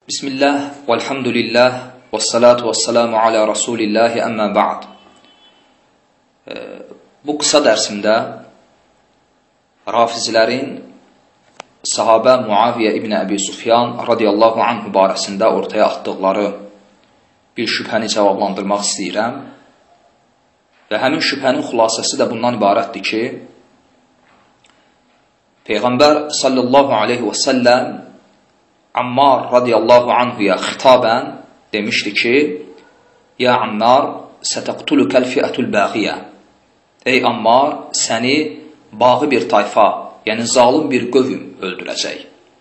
Bismillah, velhamdülillah, vessalatu vesselamu ala Rasulillahi, əmmə ba'd. Bu qısa dərsimdə Rafizilərin sahabə Muaviyyə ibn Əbi Sufyan radiyallahu anhu barəsində ortaya atdıqları bir şübhəni cavablandırmaq istəyirəm. Və həmin şübhənin xülasəsi də bundan ibarətdir ki, Peyğəmbər sallallahu aleyhi və səlləm Ammar radiyallahu anhuya xitabən demişdi ki, Ya Ammar, sətəqtulukəl fiətul bəğiyyə. Ey Ammar, səni bağı bir tayfa, yəni zalim bir qövm öldürəcək.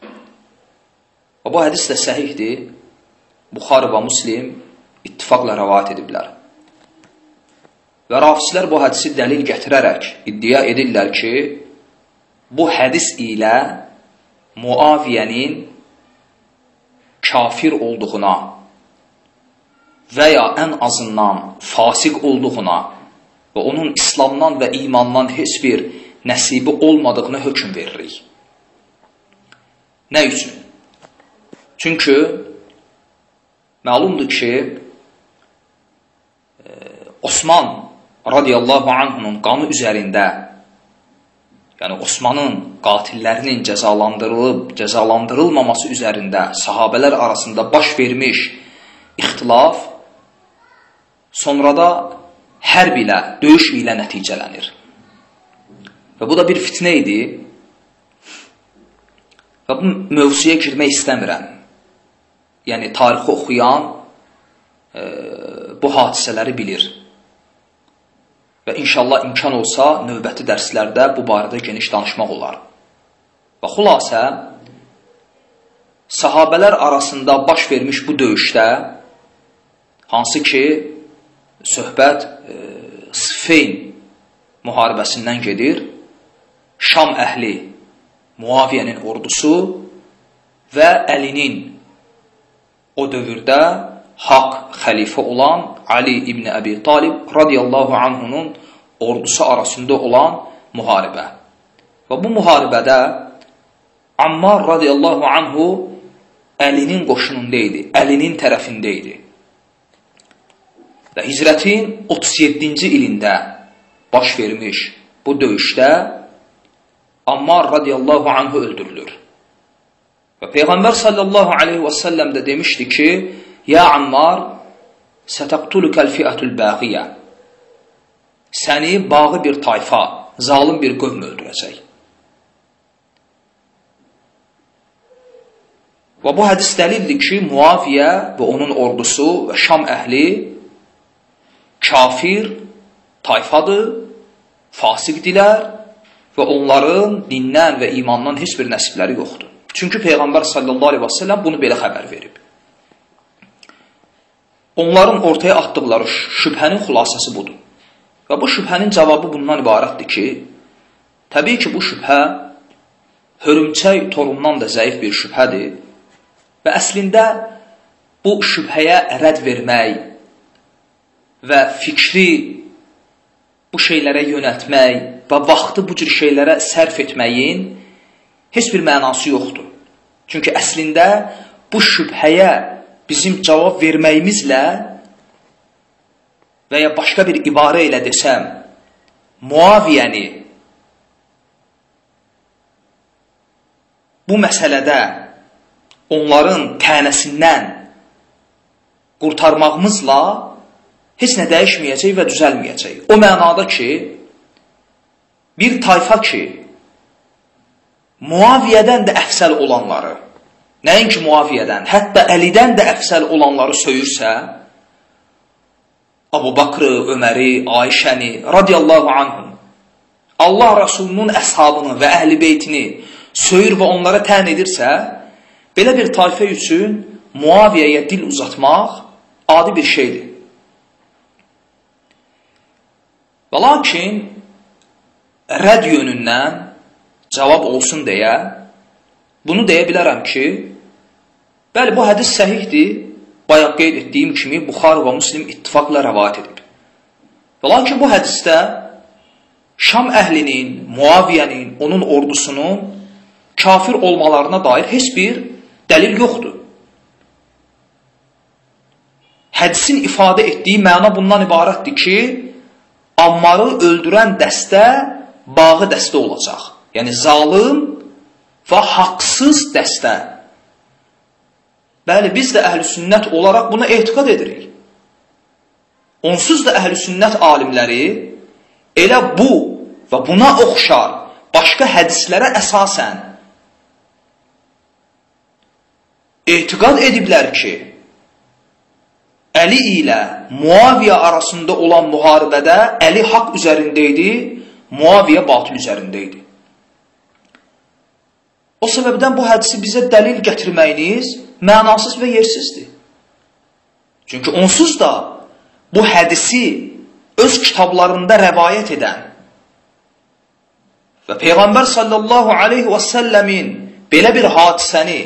Və bu hədis də səhihdir. Buxari və Müslim ittifaqla rəvayət ediblər. Və rafizlər bu hədisi dəlil gətirərək iddia edirlər ki, bu hədis ilə Muaviyyənin kafir olduğuna və ya ən azından fasiq olduğuna və onun İslamdan və imandan heç bir nəsibi olmadığına hökm veririk. Nə üçün? Çünki məlumdur ki, Osman radiyallahu anhunun qanı üzərində, yəni Osmanın qatillərinin cəzalandırılmaması üzərində sahabələr arasında baş vermiş ixtilaf sonrada hərb ilə, döyüş ilə nəticələnir. Və bu da bir fitnə idi. Və bu mövzuya girmək istəmirəm. Yəni tarixi oxuyan bu hadisələri bilir. Və inşallah imkan olsa, növbəti dərslərdə bu barədə geniş danışmaq olar. Və xülasə, sahabələr arasında baş vermiş bu döyüşdə, hansı ki, söhbət Siffin müharibəsindən gedir, Şam əhli, Muaviyyənin ordusu və Əlinin o dövrdə haqq xəlifə olan Ali ibn Əbi Talib radiyallahu anhunun ordusu arasında olan müharibə. Və bu müharibədə Ammar radiyallahu anhu Əlinin qoşununda idi, Əlinin tərəfində idi. Və hicrətin 37-ci ilində baş vermiş bu döyüşdə Ammar radiyallahu anhu öldürülür. Və Peyğəmbər sallallahu aleyhi və səlləm də demişdi ki, Ya Ammar, sətəqtulukəl fiətul bəğiyyə. Səni bağı bir tayfa, zalim bir qövm öldürəcək. Və bu hədis dəlildir ki, Muaviyyə və onun ordusu və Şam əhli kafir tayfadır, fasiqdilər və onların dindən və imandan heç bir nəsibləri yoxdur. Çünki Peyğəmbər sallallahu aleyhi və səlləm bunu belə xəbər verib. Onların ortaya atdıqları şübhənin xülasəsi budur. Və bu şübhənin cavabı bundan ibarətdir ki, təbii ki, bu şübhə hörümçək torundan da zəif bir şübhədir və əslində bu şübhəyə rədd vermək və fikri bu şeylərə yönəltmək və vaxtı bu cür şeylərə sərf etməyin heç bir mənası yoxdur. Çünki əslində bu şübhəyə bizim cavab verməyimizlə və ya başqa bir ibarə ilə desəm, Muaviyyəni bu məsələdə onların tənəsindən qurtarmağımızla heç nə dəyişməyəcək və düzəlməyəcək. O mənada ki, bir tayfa ki, Muaviyyədən də əfsəl olanları, nəinki Muaviyyədən, hətta Əlidən də əfsəl olanları söyürsə, Abu Bakrı, Öməri, Ayşəni, radiyallahu anhum, Allah Rasulunun əshabını və əhl-i beytini söyür və onlara tən edirsə, belə bir tayfə üçün Muaviyyəyə dil uzatmaq adi bir şeydir. Və lakin, rədd yönündən cavab olsun deyə, bunu deyə bilərəm ki, bəli, bu hədis səhihdir, bayaq qeyd etdiyim kimi Buxari və Müslim ittifaqla rəvayət edib. Və lakin bu hədisdə Şam əhlinin, Muaviyyənin, onun ordusunun kafir olmalarına dair heç bir dəlil yoxdur. hədisin ifadə etdiyi məna bundan ibarətdir ki, Ammarı öldürən dəstə bağı dəstə olacaq. Yəni zalım və haqsız dəstə. Bəli, biz də əhl-i-sünnət olaraq buna etiqad edirik. Onsuz da əhl-i-sünnət alimləri elə bu və buna oxşar başqa hədislərə əsasən etiqad ediblər ki, Əli ilə Muaviyə arasında olan müharibədə Əli haqq üzərində idi, Muaviyə batil üzərində idi. O səbəbdən bu hədisi bizə dəlil gətirməyiniz mənasız və yersizdir. Çünki onsuz da bu hədisi öz kitablarında rəvayət edən və Peyğəmbər sallallahu aleyhi və səlləmin belə bir hadisəni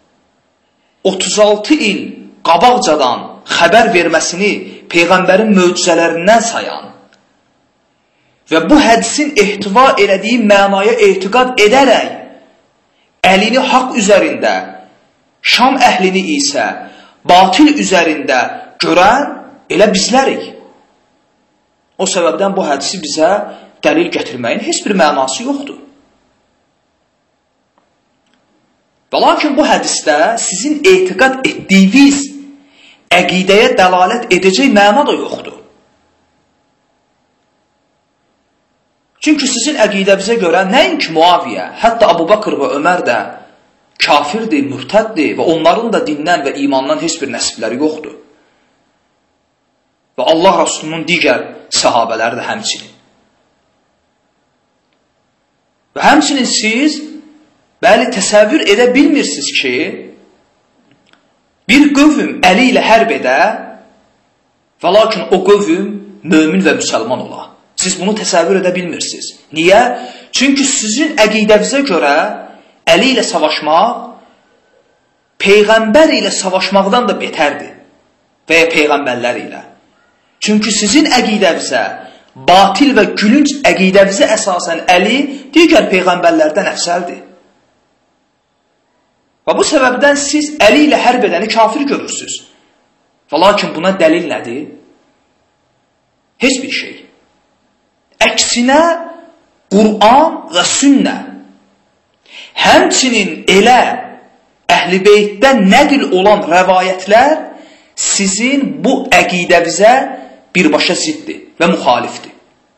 36 il qabaqcadan xəbər verməsini Peyğəmbərin möcüzələrindən sayan və bu hədisin ehtiva elədiyi mənaya etiqad edərək əlini haqq üzərində, Şam əhlini isə batil üzərində görən elə bizlərik. O səbəbdən bu hədisi bizə dəlil gətirməyin heç bir mənası yoxdur. Və lakin bu hədisdə sizin etiqad etdiyiniz əqidəyə dəlalət edəcək məna da yoxdur. Çünki sizin əqidəvizə görə nəinki Muaviyə, hətta Abu Bakr və Ömər də kafirdir, mürtəddir və onların da dindən və imandan heç bir nəsibləri yoxdur. Və Allah Rasulunun digər səhabələri də həmçinin. Və həmçinin siz bəli təsəvvür edə bilmirsiniz ki, bir qövm əli ilə hərb edə və lakin o qövm mömin və müsəlman ola. Siz bunu təsəvvür edə bilmirsiniz. Niyə? Çünki sizin əqidəvizə görə əli ilə savaşmaq Peyğəmbər ilə savaşmaqdan da betərdir və ya Peyğəmbərlər ilə. Çünki sizin əqidəvizə, batil və gülünc əqidəvizə əsasən əli digər Peyğəmbərlərdən əfsəldir. Və bu səbəbdən siz əli ilə hərb edəni kafir görürsünüz. Və lakin buna dəlil nədir? Heç bir şey. Əksinə, Qur'an və sünnə, həmçinin elə Əhl-i Beytdən nəql olan rəvayətlər sizin bu əqidəvizə birbaşa ziddir və müxalifdir.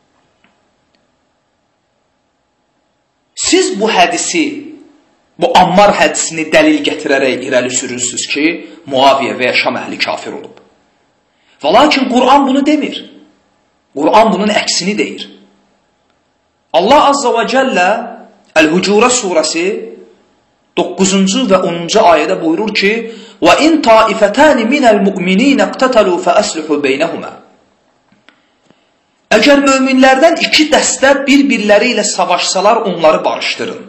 Siz bu hədisi, bu Ammar hədisini dəlil gətirərək irəli sürürsünüz ki, Muaviyə və ya Şam əhli kafir olub. Və lakin Qur'an bunu demir. Qur'an bunun əksini deyir. Allah Azza və Cəllə Əl-Hucurə surəsi 9-cu və 10-cu ayədə buyurur ki, وَإِنْ طَائِفَتَانِ مِنَ الْمُؤْمِنِينَ اقْتَتَلُوا فَأَسْلِحُوا بَيْنَهُمَا Əgər möminlərdən iki dəstə bir-birləri ilə savaşsalar, onları barışdırın.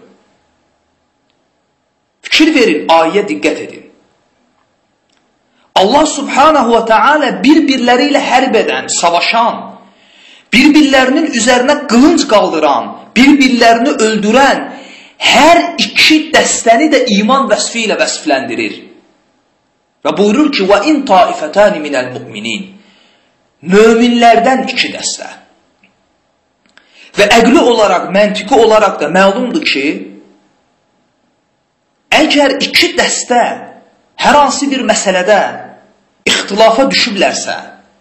Fikir verin, ayəyə diqqət edin. Allah subhanahu və teala bir-birləri ilə hərb edən, savaşan, bir-birlərinin üzərinə qılınc qaldıran, bir-birlərini öldürən hər iki dəstəni də iman vəsfi ilə vəsfləndirir. Və buyurur ki, وَإِنْ طَائِفَتَانِ مِنَ الْمُؤْمِنِينَ Möminlərdən iki dəstə. Və əqli olaraq, məntiqi olaraq da məlumdur ki, əgər iki dəstə hər hansı bir məsələdə ixtilafa düşüblərsə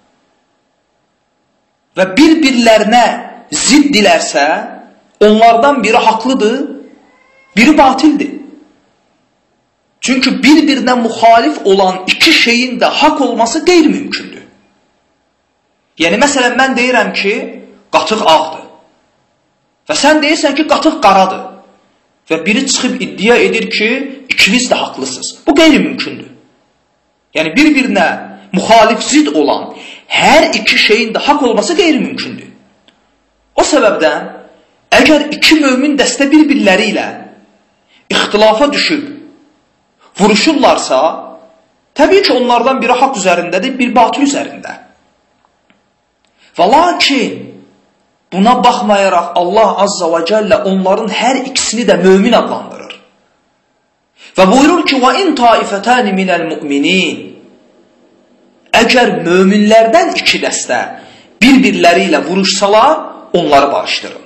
və bir-birlərinə ziddilərsə, onlardan biri haqlıdır, biri batildir. Çünki bir-birinə müxalif olan iki şeyin də haqq olması qeyri-mümkündür. Yəni, məsələn, mən deyirəm ki, qatıq ağdır. Və sən deyirsən ki, qatıq qaradır. Və biri çıxıb iddia edir ki, ikiniz də haqlısınız. Bu qeyri-mümkündür. Yəni, bir-birinə müxalif zid olan hər iki şeyin də haqq olması qeyri-mümkündür. O səbəbdən, əgər iki mömin dəstə bir-birləri ilə ixtilafa düşüb, vuruşurlarsa, təbii ki, onlardan biri haqq üzərindədir, bir batil üzərində. Və lakin, buna baxmayaraq Allah Azza və Cəllə onların hər ikisini də mömin adlandırır. Və buyurur ki, وَإِنْ طَائِفَتَانِ مِنَ الْمُؤْمِنِينَ əgər möminlərdən 2 dəstə bir-birləri ilə vuruşsalar, onları bağışdırın.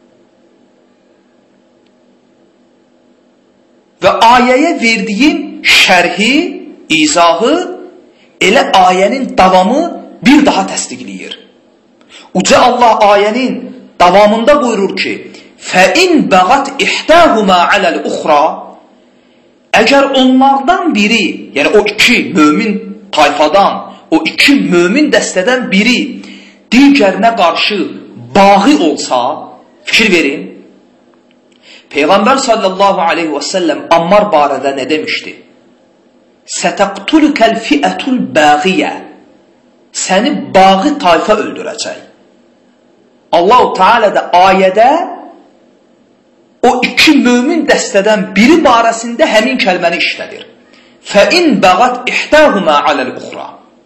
Və ayəyə verdiyim şərhi, izahı elə ayənin davamı bir daha təsdiqləyir. Uca Allah ayənin davamında buyurur ki, فَاِنْ بَغَتْ اِحْتَاهُمَا عَلَى الْاُخْرَى Əgər onlardan biri, yəni o 2 mömin tayfadan, o 2 mömin dəstədən biri digərinə qarşı bağı olsa, fikir verin, Peyğəmbər sallallahu aleyhi və səlləm Ammar barədə nə demişdi? Sətəqtulukəl fiətul bəğiyyə Səni bağı tayfa öldürəcək. Allah-u Teala da ayədə o 2 mömin dəstədən biri barəsində həmin kəlməni işlədir. فَاِنْ بَغَتْ اِحْتَاهُمَا عَلَى الْاُخْرَى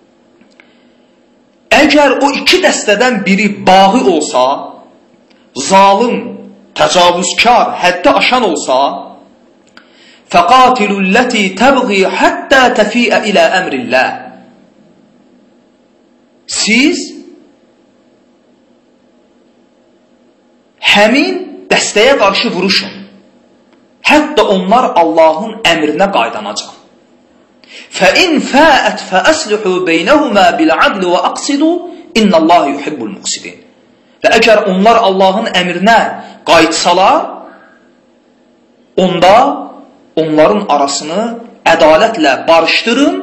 Əgər o 2 dəstədən biri bağı olsa, zalim, təcavüzkar, həddi aşan olsa, فَقَاتِلُوا الَّتِي تَبْغِي حَتَّى تَفِيءَ إِلَى أَمْرِ اللّٰهِ Siz həmin dəstəyə qarşı vuruşun. Hətta onlar Allahın əmrinə qaydanacaq. فَاِنْ فَاءَتْ فَأَسْلِحُوا بَيْنَهُمَا بِالْعَدْلِ وَأَقْصِدُوا اِنَّ اللّٰهِ يُحِبُّ الْمُقْسِدِينَ Və əgər onlar Allahın əmrinə qayıtsalar, onda onların arasını ədalətlə barışdırın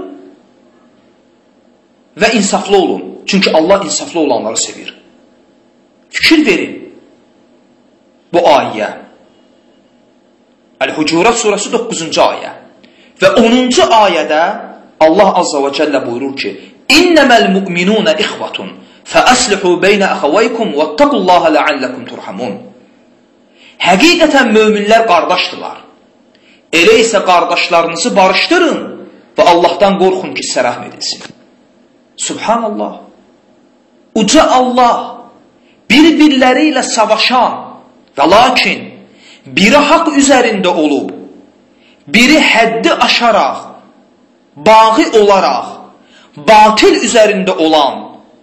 və insaflı olun. Çünki Allah insaflı olanları sevir. Fikir verin bu ayəyə. Əl-Hucurat surəsi 9-cu ayə. Və 10-cu ayədə Allah azza və cəllə buyurur ki, İnnəməl mü'minunə ixvatun fəəslihu beynə əxavaykum vəttəqullaha ləalləkum turhamun. Həqiqətən möminlər qardaşdılar. Elə isə qardaşlarınızı barışdırın və Allahdan qorxun ki, sizə rəhm edilsin. Subhanallah. Uca Allah bir-birləri ilə savaşan və lakin biri haqq üzərində olub, biri həddi aşaraq, bağı olaraq, batil üzərində olan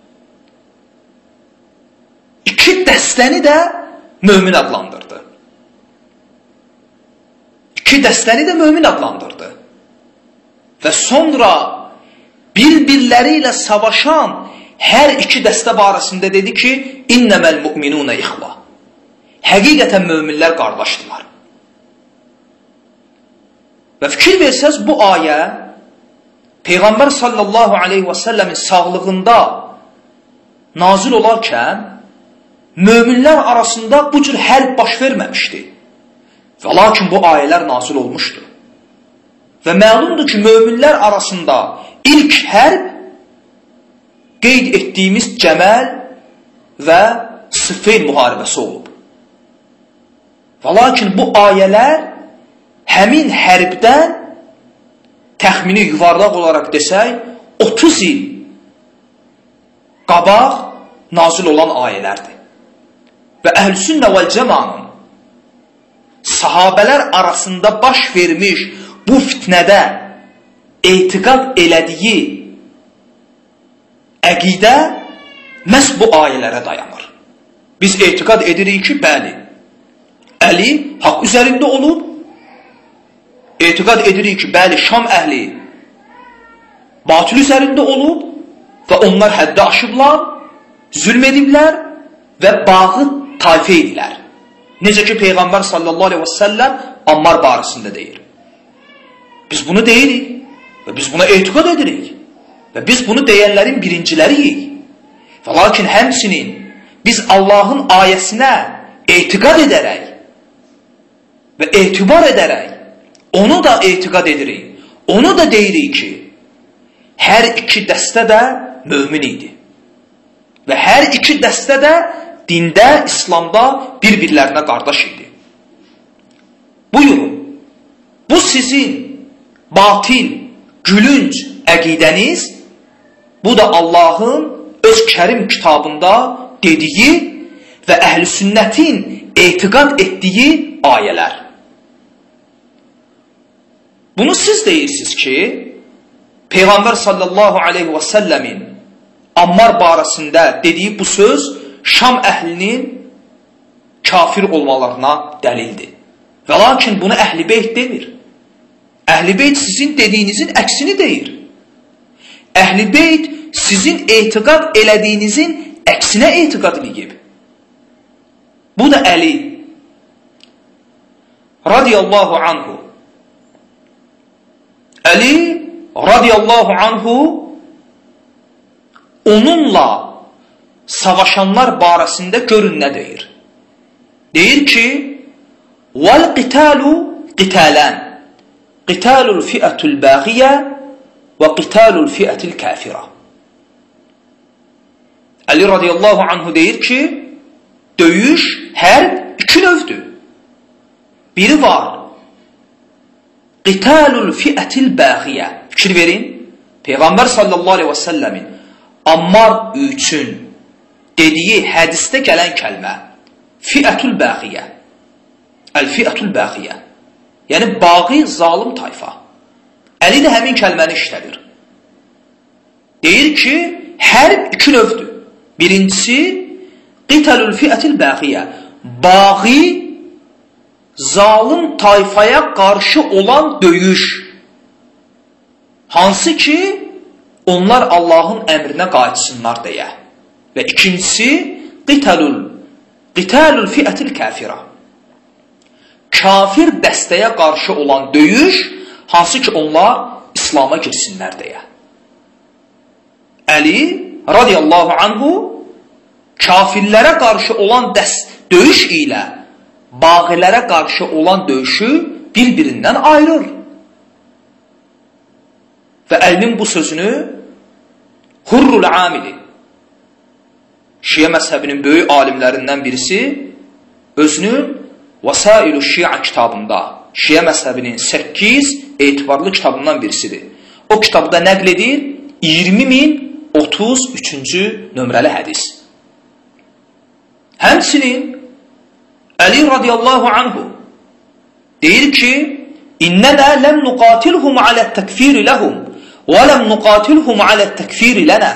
2 dəstəni də mömin adlandırdı. 2 dəstəni də mömin adlandırdı. Və sonra bir-birləri ilə savaşan hər 2 dəstə barəsində dedi ki, İnnəməl mü'minunə ixva. Həqiqətən möminlər qardaşdılar. Və fikir versəz bu ayə Peyğəmbər sallallahu aleyhi və səlləmin sağlığında nazil olarkən möminlər arasında bu cür hərb baş verməmişdi. Və lakin bu ayələr nazil olmuşdu. Və məlumdur ki, möminlər arasında ilk hərb qeyd etdiyimiz Cəməl və Siffin müharibəsi olub. Və lakin bu ayələr həmin hərbdən təxmini yuvarlaq olaraq desək 30 il qabaq nazil olan ayələrdir. Və Əhl-Sünnə vəl-Cəmanın sahabələr arasında baş vermiş bu fitnədə etiqad elədiyi əqidə məhz bu ayələrə dayanır. Biz etiqad edirik ki, bəli, Əli haqq üzərində olub, etiqad edirik ki, bəli, Şam əhli batil üzərində olub və onlar həddi aşıblar, zülm ediblər və bağı tayfə edilər. Necə ki, Peyğəmbər sallallahu aleyhi və səlləm Ammar barəsində deyir. Biz bunu deyirik və biz buna etiqad edirik və biz bunu deyənlərin birinciləriyik. Və lakin həmsinin biz Allahın ayəsinə etiqad edərək və etibar edərək onu da etiqad edirik. Onu da deyirik ki, hər 2 dəstə də mömin idi. Və hər 2 dəstə də dində, İslamda bir-birlərinə qardaş idi. Buyurun, bu sizin batil, gülünc əqidəniz, bu da Allahın öz kərim kitabında dediyi və əhl-i sünnətin etiqad etdiyi ayələr. Bunu siz deyirsiniz ki, Peyğəmbər sallallahu aleyhi və səlləmin Ammar barəsində dediyi bu söz Şam əhlinin kafir olmalarına dəlildir. Və lakin bunu Əhl-i Beyt demir. Əhl-i Beyt sizin dediyinizin əksini deyir. Əhl-i Beyt sizin etiqad elədiyinizin əksinə etiqad edib. Bu da Əli radiyallahu anhu. Əli radiyallahu anhu onunla savaşanlar barəsində görün nə deyir. Deyir ki, وَالْقِتَالُ قِتَالًا قِتَالُ الْفِئَةُ الْبَاغِيَةِ وَقِتَالُ الْفِئَةِ الْكَافِرَةِ. Əli radiyallahu anhu deyir ki, döyüş, hərb iki növdür. Biri var, قِتَالُ الْفِئَةِ الْبَاغِيَةِ. Fikir verin, Peyğəmbər sallallahu aleyhi və səlləmin Ammar üçün dediyi hədisdə gələn kəlmə fi'ətul bəğiyyə. Əl-fi'ətul bəğiyyə. Yəni, baği, zalim tayfa. Əli də həmin kəlməni işlədir. Deyir ki, hərb iki növdür. Birincisi, qitəlül fi'ətil bəğiyyə. Baği, zalim tayfaya qarşı olan döyüş. Hansı ki, onlar Allahın əmrinə qayıtsınlar deyə. Və ikincisi, qitəlül fi'ətil kəfirə. Kafir dəstəyə qarşı olan döyüş, hansı ki onlar İslam'a girsinlər deyə. Əli radiyallahu anhu kafirlərə qarşı olan döyüş ilə bağilərə qarşı olan döyüşü bir-birindən ayırır. Və Əlinin bu sözünü Hurrul Amili, Şiə məzhəbinin böyük alimlərindən birisi, özünün Vəsail-ü Şiə kitabında, Şiə məzhəbinin 8 etibarlı kitabından birisidir. O kitabda nəql edir 20.033-cü nömrəli hədis. Həmçinin Əli radiyallahu anhu deyir ki, İnnənə ləm nuqatilhum alət təkfiri ləhum və ləm nuqatilhum alət təkfiri lənə.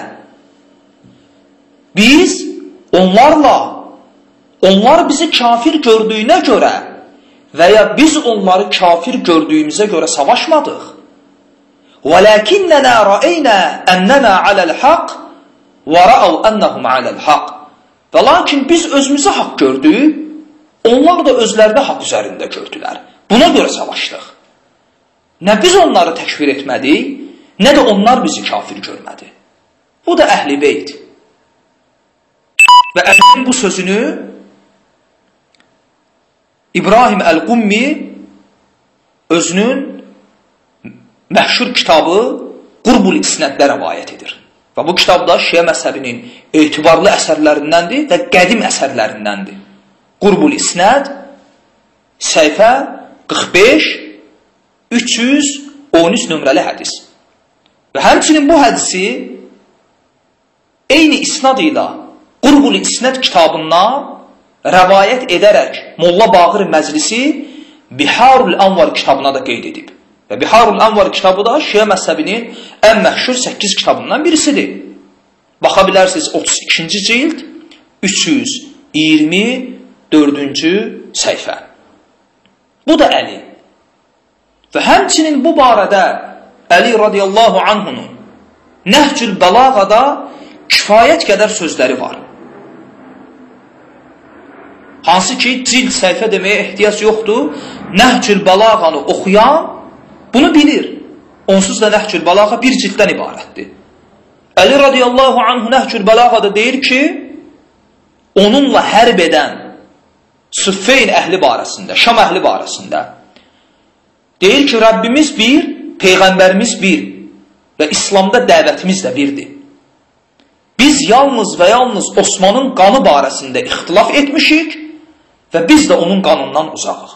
Biz onlarla, onlar bizi kafir gördüyünə görə və ya biz onları kafir gördüyümüzə görə savaşmadıq. وَلَكِنَّنَا رَأَيْنَا أَنَّنَا عَلَى الْحَقِّ وَرَأَوْا أَنَّهُمْ عَلَى الْحَقِّ. Və lakin biz özümüzü haqq gördük, onlar da özlərini haqq üzərində gördülər. Buna görə savaşdıq. Nə biz onları təkfir etmədik, nə də onlar bizi kafir görmədi. Bu da Əhl-i Beyt. Və Əlinin bu sözünü İbrahim Əl-Qummi özünün məşhur kitabı Qurbul İsnəddə rəvayət edir. Və bu kitabda Şiə məzhəbinin etibarlı əsərlərindəndir və qədim əsərlərindəndir. Qurbul İsnəd, səhifə 45-313 nömrəli hədis. Və həmçinin bu hədisi eyni isnad ilə Qurbul İsnəd kitabından rəvayət edərək Molla Bağır Məclisi Biharul Anvar kitabına da qeyd edib. Və Biharul Anvar kitabı da Şiə məzhəbinin ən məşhur 8 kitabından birisidir. Baxa bilərsiniz 32-ci cild 324-cü səhifə. Bu da Əli. Və həmçinin bu barədə Əli radiyallahu anhunun Nəhcül Bəlağada kifayət qədər sözləri var. Hansı ki, cild səhifə deməyə ehtiyac yoxdur. Nəhcül Bəlağanı oxuyan bunu bilir. Onsuz da Nəhcül Bəlağa bir cilddən ibarətdir. Əli radiyallahu anhu Nəhcül Bəlağada deyir ki, onunla hərb edən Süffeyn əhli barəsində, Şam əhli barəsində deyir ki, Rəbbimiz bir, Peyğəmbərimiz bir və İslamda dəvətimiz də birdir. Biz yalnız və yalnız Osmanın qanı barəsində ixtilaf etmişik və biz də onun qanından uzaqıq.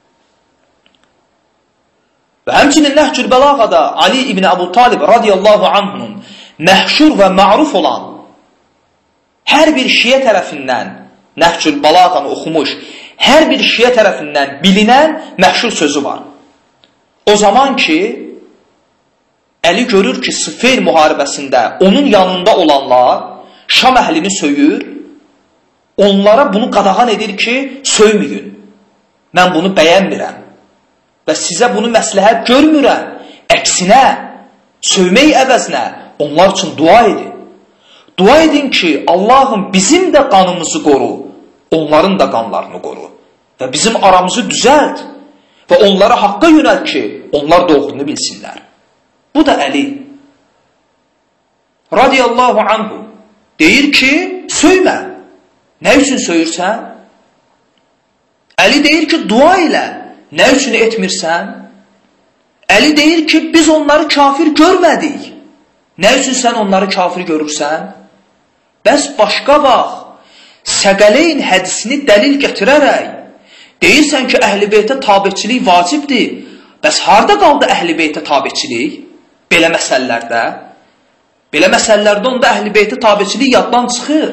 Və həmçinin Nəhcül Bəlağada Ali ibn Əbu Talib radiyallahu anhunun məhşur və ma'ruf olan hər bir şiə tərəfindən Nəhcül Bəlağanı oxumuş, hər bir şiə tərəfindən bilinən məhşur sözü var. O zaman ki, Əli görür ki, Sıffin müharibəsində onun yanında olanlar Şam əhlini söyür, onlara bunu qadağan edir ki, söyməyin. Mən bunu bəyənmirəm və sizə bunu məsləhət görmürəm. Əksinə, söymək əvəzinə onlar üçün dua edin. Dua edin ki, Allahım bizim də qanımızı qoru, onların da qanlarını qoru və bizim aramızı düzəlt və onlara haqqa yönəl ki, onlar doğrunu bilsinlər. Bu da Əli radiyallahu anhu deyir ki, söymə. Nə üçün söyürsən? Əli deyir ki, dua ilə. Nə üçün etmirsən? Əli deyir ki, biz onları kafir görmədik. Nə üçün sən onları kafir görürsən? Bəs başqa vaxt Səqələyn hədisini dəlil gətirərək deyirsən ki, Əhl-i Beytə tabeçilik vacibdir. Bəs harada qaldı Əhl-i Beytə tabeçilik? Belə məsələlərdə. Belə məsələlərdə onda Əhl-i Beytə tabeçilik yaddan çıxır.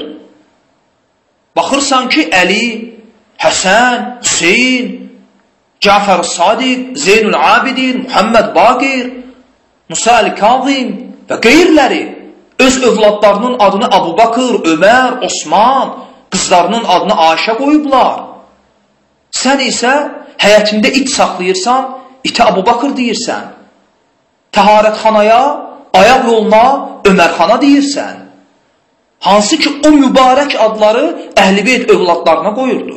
Baxırsan ki, Əli, Həsən, Hüseyin, Cəfər Sadiq, Zeynul Abidin, Muhammed Baqir, Musa Əl-Kazim və qeyrləri öz övladlarının adını Abu Bakır, Ömər, Osman, qızlarının adını Ayşə qoyublar. Sən isə həyətində it saxlayırsan, itə Abu Bakır deyirsən. Təharətxanaya, ayaq yoluna Ömərxana deyirsən. Hansı ki, o mübarək adları Əhl-i Beyt övladlarına qoyurdu.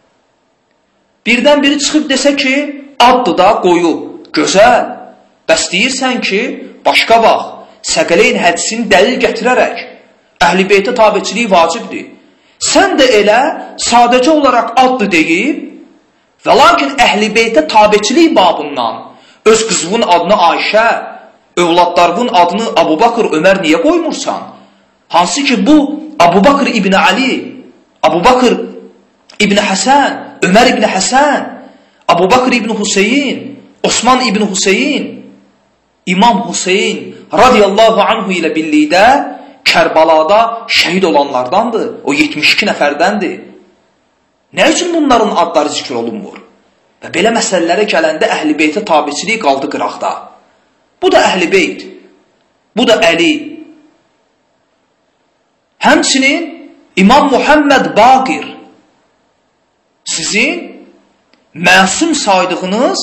Birdən biri çıxıb desə ki, addı da qoyub, gözəl. Bəs deyirsən ki, başqa vaxt, Səqələyn hədisini dəlil gətirərək, Əhl-i Beytə tabeçiliyi vacibdir. Sən də elə sadəcə olaraq addı deyib və lakin Əhl-i Beytə tabeçilik babından öz qızının adını Ayşə, övladlarının adını Abu Bakır, Ömər niyə qoymursan? Hansı ki, bu Abu Bakır İbni Ali, Abu Bakır İbni Həsən, Ömər İbni Həsən, Abu Bakır İbni Hüseyin, Osman İbni Hüseyin, İmam Hüseyin radiyallahu anhu ilə birlikdə Kərbalada şəhid olanlardandır. O 72 nəfərdəndir. Nə üçün bunların adları zikr olunmur? Və belə məsələlərə gələndə Əhl-i Beytə tabiçiliyi qaldı qıraqda. Bu da Əhl-i Beyt. Bu da Əli. Həmçinin İmam Muhammed Baqir sizin məsum saydığınız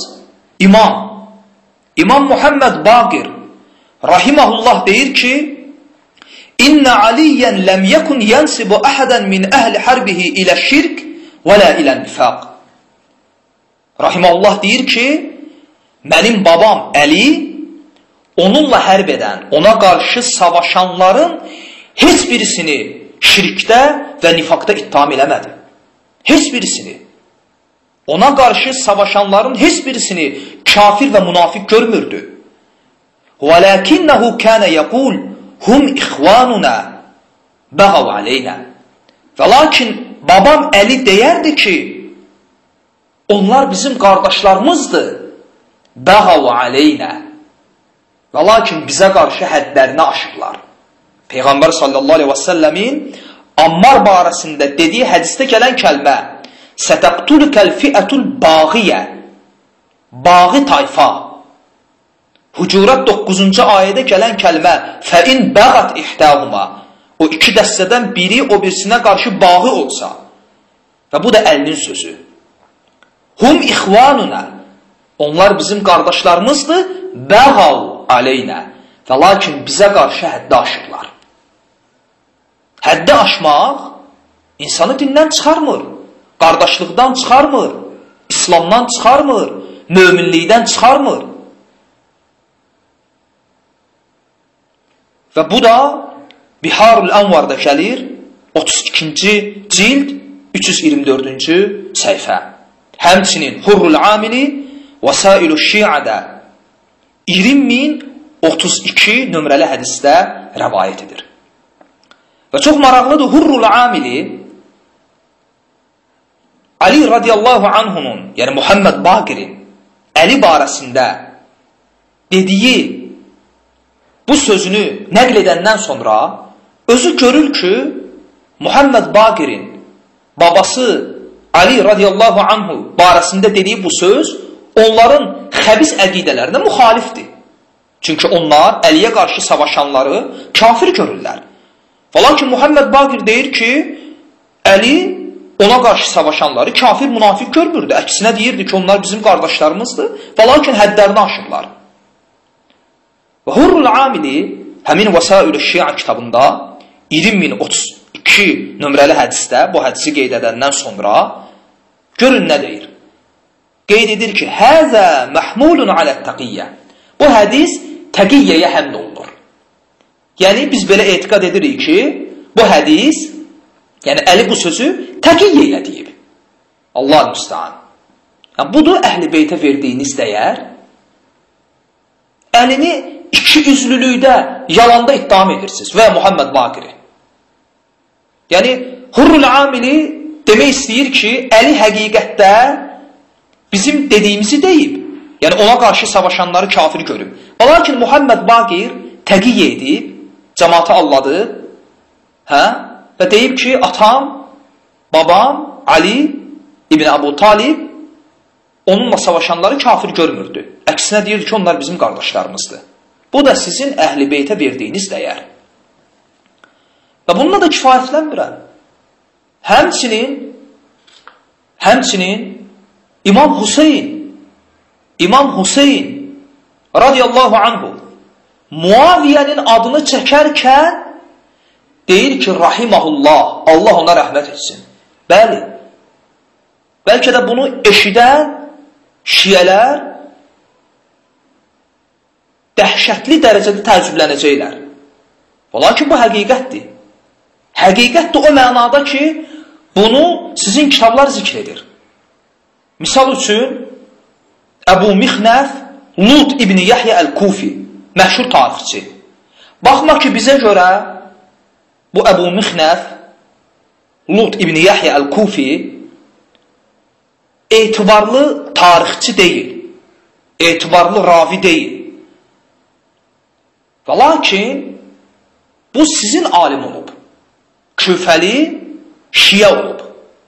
İmam Muhammed Baqir rahimahullah deyir ki, İnna Aliyyən ləm yəkun yənsibu əhədən min əhli hərbihi ilə şirk və lə ilə nifaq. Rahimahullah deyir ki, mənim babam Əli onunla hərb edən, ona qarşı savaşanların heç birisini şirkdə və nifaqda ittiham eləmədi. Heç birisini. Ona qarşı savaşanların heç birisini kafir və münafiq görmürdü. وَلَكِنَّهُ كَانَ يَقُولُ hum ixvanuna bəğav aleynə. Və lakin babam Əli deyərdi ki, onlar bizim qardaşlarımızdır. Bəğav aleynə. Və lakin bizə qarşı həddlərini aşırlar. Peyğəmbər sallallahu aleyhi və səlləmin Ammar barəsində dediyi hədisdə gələn kəlmə sətəqtulükəl fiətul bağiyə, bağı tayfa. Hucurat 9-cu ayədə gələn kəlmə fəin bəğət ihtəğuma, o iki dəstədən biri o birisinə qarşı bağı olsa və bu da Əlinin sözü. Hum ixvanuna, onlar bizim qardaşlarımızdır, bəğav aleynə və lakin bizə qarşı həddi aşırlar. Həddi aşmaq insanı dindən çıxarmır, qardaşlıqdan çıxarmır, İslamdan çıxarmır, möminlikdən çıxarmır. Və bu da Biharul Anvar'da gəlir, 32-ci cild, 324-cü səhifə. Həmçinin Hurrul Amili Vəsailu Şia'da 20032 nömrəli hədisdə rəvayət edir. Və çox maraqlıdır, Hurrul Amili Ali radiyallahu anhunun, yəni Muhammed Baqirin Əli barəsində dediyi bu sözünü nəql edəndən sonra özü görür ki, Muhammed Baqirin babası Ali radiyallahu anhu barəsində dediyi bu söz onların xəbis əqidələrinə müxalifdir. Çünki onlar Əliyə qarşı savaşanları kafir görürlər. Lakin Muhammed Baqir deyir ki, Əli ona qarşı savaşanları kafir, münafiq görmürdü. Əksinə deyirdi ki, onlar bizim qardaşlarımızdır. Lakin həddlərini aşırlar. Və Hurrul Amili həmin Vəsail-i Şia kitabında 20032 nömrəli hədisdə, bu hədisi qeyd edəndən sonra görün nə deyir. Qeyd edir ki, Həzə məhmulun alə-təqiyyə. Bu hədis təqiyyəyə həmd olunur. Yəni, biz belə etiqad edirik ki, bu hədis, yəni Əli bu sözü təqiyyə ilə deyib. Allah müstəhan. Yəni, budur əhl-i beytə verdiyiniz dəyər. Əlini iki üzlülükdə, yalanda ittiham edirsiniz və Muhammed Baqiri. Yəni, Hurrul Amili demək istəyir ki, Əli həqiqətdə bizim dediyimizi deyib. Yəni, ona qarşı savaşanları kafir görüb. Lakin Muhammed Baqir təqiyyə edib, cəmaatı alladı və deyib ki, atam, babam, Ali İbn Əbu Talib onunla savaşanları kafir görmürdü. Əksinə deyirdi ki, onlar bizim qardaşlarımızdır. Bu da sizin əhl-i beytə verdiyiniz dəyər. Və bununla da kifayətlənmirəm. Həmçinin İmam Hüseyin radiyallahu anhu Muaviyyənin adını çəkərkən deyir ki, rahimahullah, Allah ona rəhmət etsin. Bəli, bəlkə də bunu eşidən şiyələr dəhşətli dərəcədə təəccüblənəcəklər. Lakin bu həqiqətdir. Həqiqətdir o mənada ki, bunu sizin kitablar zikr edir. Misal üçün, Əbu Mixnəf Lut İbn Yahya Əl-Kufi, məşhur tarixçi. Baxma ki, bizə görə bu Əbu Mixnəf Lut İbn Yahya Əl-Kufi etibarlı tarixçi deyil, etibarlı ravi deyil. Və lakin bu sizin alim olub, küfəli şiə olub.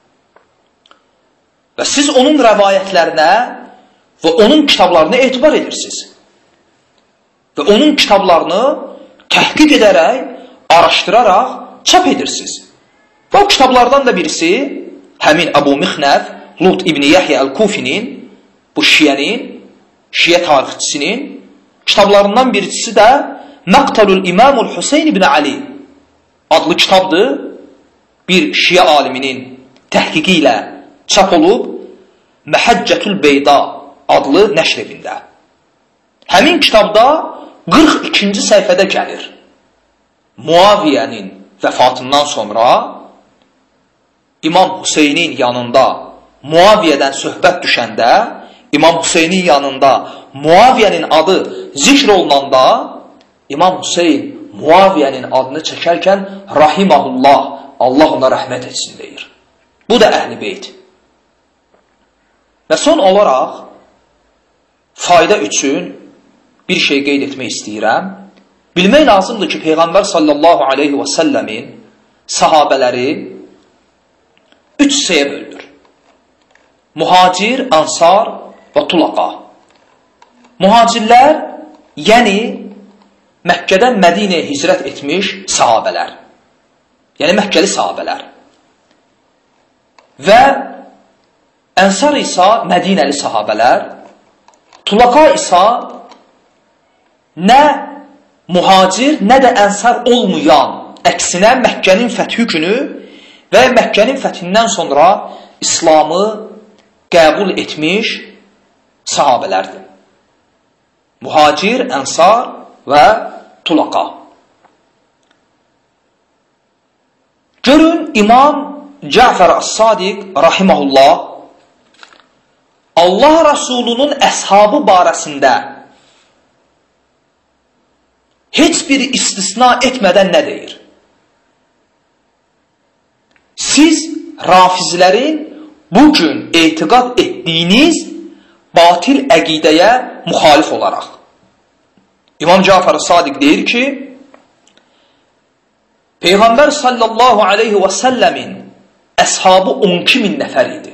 Və siz onun rəvayətlərinə və onun kitablarına etibar edirsiniz. Və onun kitablarını təhqiq edərək, araşdıraraq çap edirsiniz. Və o kitablardan da birisi, həmin Əbu Mixnəf Lut İbn Yahya Əl-Kufinin, bu şiənin, şiə tarixçisinin kitablarından birisi də Məqtalul İmamul Hüseyn İbn Ali adlı kitabdır. Bir şiə aliminin təhqiqi ilə çap olub Məhəccətül Beyda adlı nəşr evində. Həmin kitabda 42-ci səhifədə gəlir. Muaviyyənin vəfatından sonra İmam Hüseynin yanında Muaviyyədən söhbət düşəndə, İmam Hüseynin yanında Muaviyyənin adı zikr olunanda, İmam Hüseyin Muaviyyənin adını çəkərkən rahimahullah, Allah ona rəhmət etsin deyir. Bu da əhl-i beyt. Və son olaraq fayda üçün bir şey qeyd etmək istəyirəm. Bilmək lazımdır ki, Peyğəmbər sallallahu aleyhi və səlləmin sahabələri 3 hissəyə bölünür. Muhacir, Ansar və Tulaqa. Muhacirlər, yəni Məkkədən Mədinəyə hicrət etmiş sahabələr. Yəni Məkkəli sahabələr. Və Ənsar isə Mədinəli sahabələr. Tulaqa isə nə muhacir, nə də ənsar olmayan, əksinə Məkkənin fəthi günü və Məkkənin fəthindən sonra İslamı qəbul etmiş sahabələrdir. Muhacir, ənsar və Tulaqa. Görün, İmam Cəfər As-Sadiq rahiməhullah Allah Rasulunun əshabı barəsində heç bir istisna etmədən nə deyir? Siz rafizlərin bugün etiqad etdiyiniz batil əqidəyə müxalif olaraq. İmam Cəfər As-Sadiq deyir ki, Peyğəmbər sallallahu aleyhi və səlləmin əshabı 12.000 nəfər idi.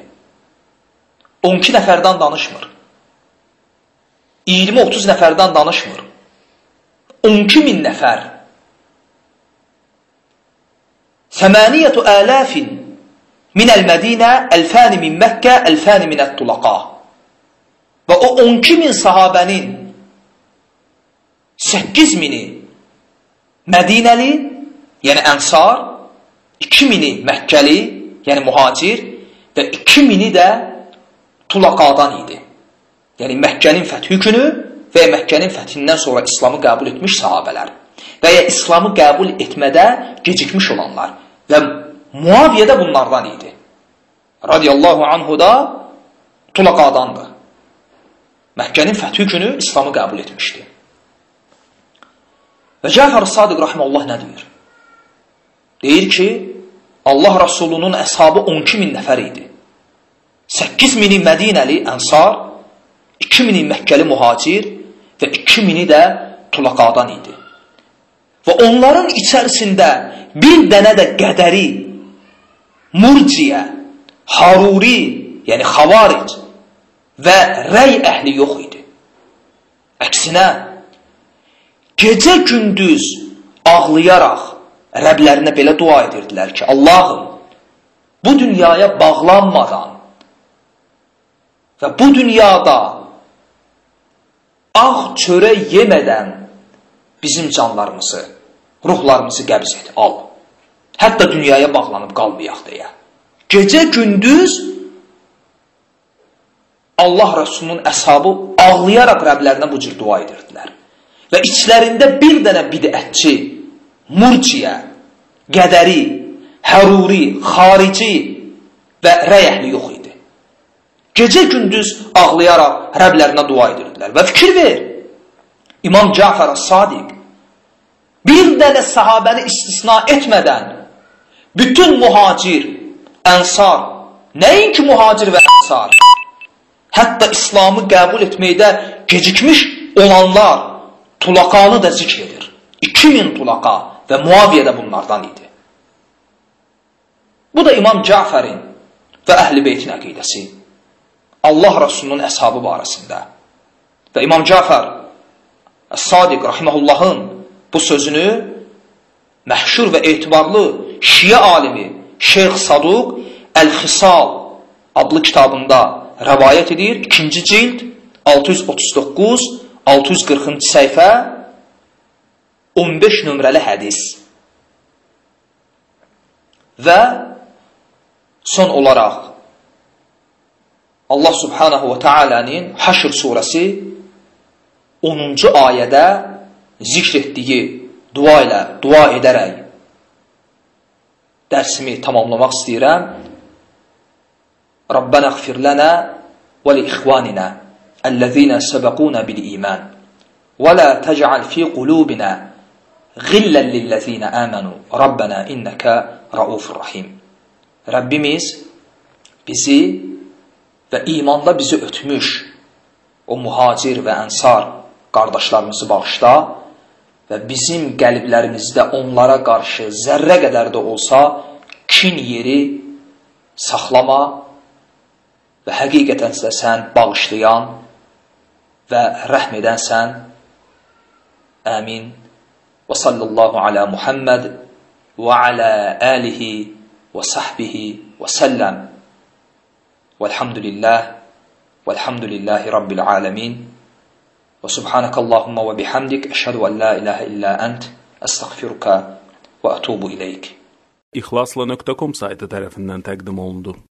12 nəfərdən danışmır. 20-30 nəfərdən danışmır. 12.000 nəfər 8,000 minəl Mədinə, 2,000 min Məkkə, 2,000 minət tulaqa. Və o 12.000 sahabənin 8.000-i Mədinəli, yəni ənsar, 2.000-i Məkkəli, yəni mühacir və 2.000-i də tulaqadan idi. Yəni Məkkənin fəthi günü və Məkkənin fəthindən sonra İslamı qəbul etmiş sahabələr və ya İslamı qəbul etmədə gecikmiş olanlar və Muaviyə də bunlardan idi. Radiyallahu anhu da tulaqadandır. Məkkənin fəthi günü İslamı qəbul etmişdi. Və Cəfər Sadiq rahimehullah nə deyir? Deyir ki, Allah Rasulunun əshabı 12.000 nəfər idi. 8.000-i Mədinəli ənsar, 2.000-i Məkkəli mühacir və 2.000-i də tulaqadan idi. Və onların içərisində bir dənə də qədəri, murciyə, haruri, yəni xavaric və rəy əhli yox idi. Əksinə, gecə-gündüz ağlayaraq Rəblərinə belə dua edirdilər ki, Allahım, bu dünyaya bağlanmadan və bu dünyada ağ çörək yemədən bizim canlarımızı, ruhlarımızı qəbz et, al. Hətta dünyaya bağlanıb qalmayaq deyə. Gecə-gündüz Allah Rəsulunun əshabı ağlayaraq Rəblərinə bu cür dua edirdilər. Və içlərində bir dənə bidətçi, murciyə, qədəri, həruri, xarici və rəy əhli yox idi. Gecə-gündüz ağlayaraq Rəblərinə dua edirdilər. Və fikir ver, İmam Cəfər Sadiq bir dənə sahabəni istisna etmədən bütün mühacir, ənsar, nəinki mühacir və ənsar, hətta İslamı qəbul etməkdə gecikmiş olanlar tulaqanı da zikr edir. 2.000 tulaqa və Muaviyə də bunlardan idi. Bu da İmam Cəfərin və Əhl-i Beytin əqidəsi. Allah Rasulunun əshabı barəsində. Və İmam Cəfər Sadiq rahiməhullahın bu sözünü məhşur və etibarlı Şiə alimi Şeyx Saduq Əl-Xisal adlı kitabında rəvayət edir. 2-ci cild 639-640-cı səhifə 15 nömrəli hədis. Və son olaraq Allah Subhanahu wa Ta'ala'nın Haşr surəsi 10-cu ayədə zikr etdiyi dua ilə, dua edərək dərsimi tamamlamaq istəyirəm. Rabbana ighfir lana və li ikhwanina allazina sabaquna bil iman və la tec'al fi qulubina ghillan lillazina amanu Rabbana innaka raufur rahim. Rəbbimiz bizi və imanda bizi ötmüş o muhacir və ənsar qardaşlarımızı bağışla və bizim qəlblərimizdə onlara qarşı zərrə qədər də olsa kin yeri saxlama və həqiqətən sən bağışlayan və rəhm edənsən. Amin. Və sallallahu ala Muhammed və ala alihi və sahbihi və səlləm. Velhamdülillahi Rabbil alemin. Və subhanakallahumma və bihamdik. Əşhədu ən la ilahə illə ənt. Əstəğfiruka və ətubu iləyik. İxlasla.com saytı tərəfindən təqdim olundu.